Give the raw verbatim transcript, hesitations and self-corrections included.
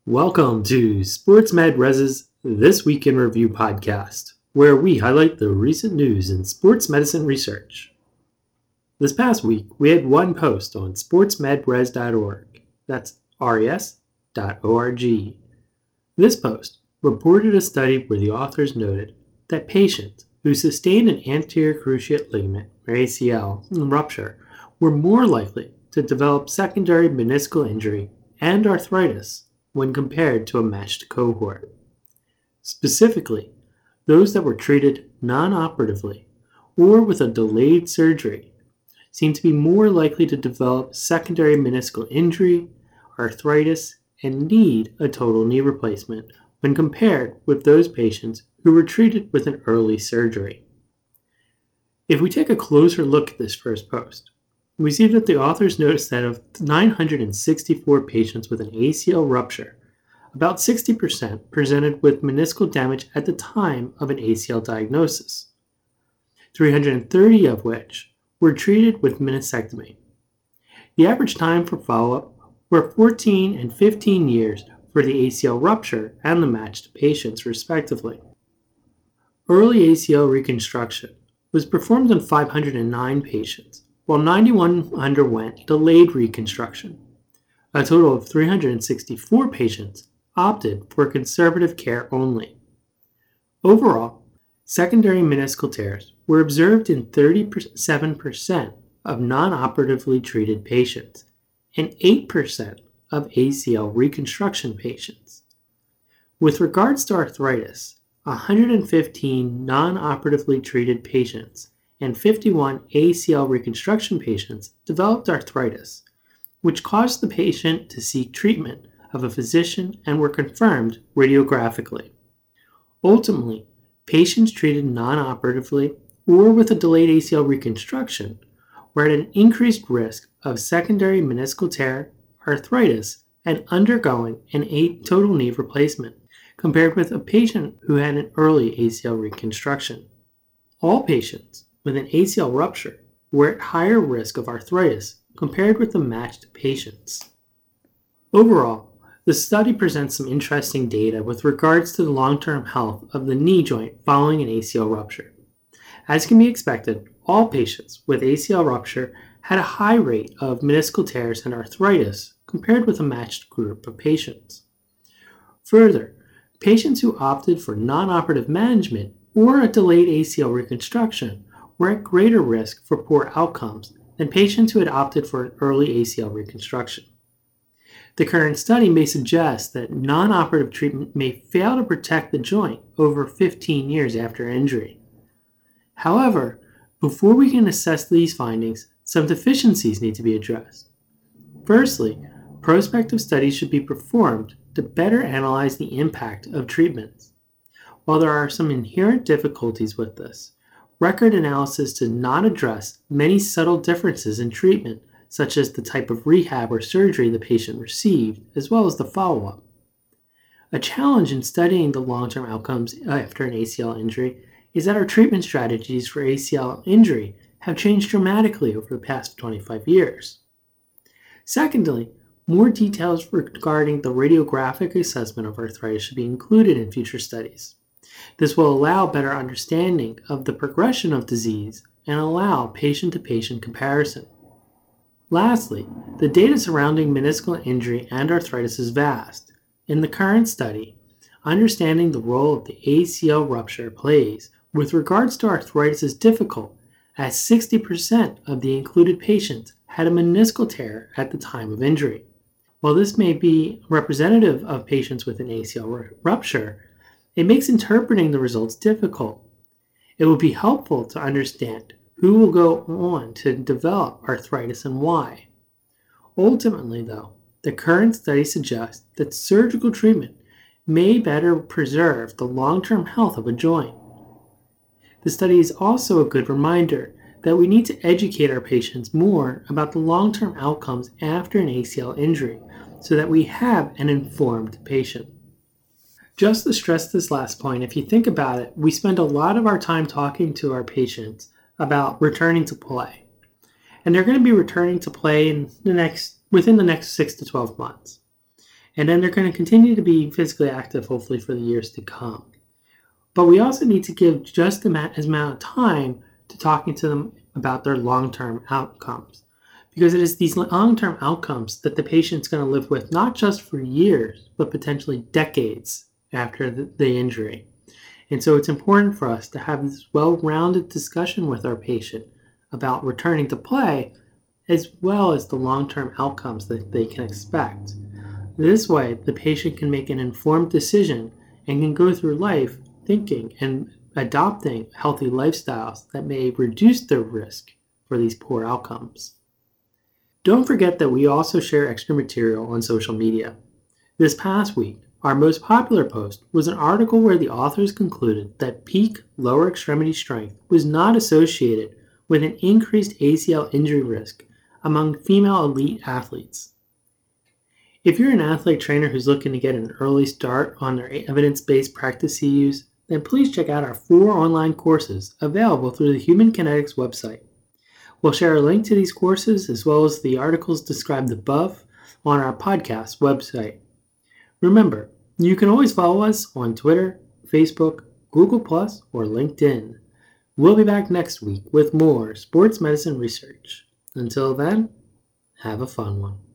Welcome to SportsMedRes's This Week in Review podcast, where we highlight the recent news in sports medicine research. This past week, we had one post on sports med res dot org. That's R E S dot org. This post reported a study where the authors noted that patients who sustained an anterior cruciate ligament, or A C L, rupture were more likely to develop secondary meniscal injury and arthritis when compared to a matched cohort. Specifically, those that were treated non-operatively or with a delayed surgery seem to be more likely to develop secondary meniscal injury, arthritis, and need a total knee replacement when compared with those patients who were treated with an early surgery. If we take a closer look at this first post, we see that the authors noticed that of nine hundred sixty-four patients with an A C L rupture, about sixty percent presented with meniscal damage at the time of an A C L diagnosis, three hundred thirty of which were treated with meniscectomy. The average time for follow-up were fourteen and fifteen years for the A C L rupture and the matched patients, respectively. Early A C L reconstruction was performed on five hundred nine patients, while ninety-one underwent delayed reconstruction. A total of three hundred sixty-four patients opted for conservative care only. Overall, secondary meniscal tears were observed in thirty-seven percent of non-operatively treated patients and eight percent of A C L reconstruction patients. With regards to arthritis, one hundred fifteen non-operatively treated patients and fifty-one A C L reconstruction patients developed arthritis, which caused the patient to seek treatment of a physician and were confirmed radiographically. Ultimately, patients treated non-operatively or with a delayed A C L reconstruction were at an increased risk of secondary meniscal tear, arthritis, and undergoing an a total knee replacement, compared with a patient who had an early A C L reconstruction. All patients with an A C L rupture were at higher risk of arthritis compared with the matched patients. Overall, the study presents some interesting data with regards to the long-term health of the knee joint following an A C L rupture. As can be expected, all patients with A C L rupture had a high rate of meniscal tears and arthritis compared with a matched group of patients. Further, patients who opted for non-operative management or a delayed A C L reconstruction were at greater risk for poor outcomes than patients who had opted for an early A C L reconstruction. The current study may suggest that non-operative treatment may fail to protect the joint over fifteen years after injury. However, before we can assess these findings, some deficiencies need to be addressed. Firstly, prospective studies should be performed to better analyze the impact of treatments. While there are some inherent difficulties with this, record analysis does not address many subtle differences in treatment, such as the type of rehab or surgery the patient received, as well as the follow-up. A challenge in studying the long-term outcomes after an A C L injury is that our treatment strategies for A C L injury have changed dramatically over the past twenty-five years. Secondly, more details regarding the radiographic assessment of arthritis should be included in future studies. This will allow better understanding of the progression of disease and allow patient-to-patient comparison. Lastly, the data surrounding meniscal injury and arthritis is vast. In the current study, understanding the role of the A C L rupture plays with regards to arthritis is difficult, as sixty percent of the included patients had a meniscal tear at the time of injury. While this may be representative of patients with an A C L rupture, it makes interpreting the results difficult. It will be helpful to understand who will go on to develop arthritis and why. Ultimately, though, the current study suggests that surgical treatment may better preserve the long-term health of a joint. The study is also a good reminder that we need to educate our patients more about the long-term outcomes after an A C L injury so that we have an informed patient. Just to stress this last point, if you think about it, we spend a lot of our time talking to our patients about returning to play. And they're going to be returning to play in the next, within the next six to twelve months. And then they're going to continue to be physically active, hopefully, for the years to come. But we also need to give just as amount of time to talking to them about their long-term outcomes. Because it is these long-term outcomes that the patient's going to live with not just for years, but potentially decades after the, the injury. And so it's important for us to have this well-rounded discussion with our patient about returning to play, as well as the long-term outcomes that they can expect. This way, the patient can make an informed decision and can go through life thinking and adopting healthy lifestyles that may reduce their risk for these poor outcomes. Don't forget that we also share extra material on social media. This past week, our most popular post was an article where the authors concluded that peak lower extremity strength was not associated with an increased A C L injury risk among female elite athletes. If you're an athletic trainer who's looking to get an early start on their evidence-based practice C Us, then please check out our four online courses available through the Human Kinetics website. We'll share a link to these courses as well as the articles described above on our podcast website. Remember, you can always follow us on Twitter, Facebook, Google plus, or LinkedIn. We'll be back next week with more sports medicine research. Until then, have a fun one.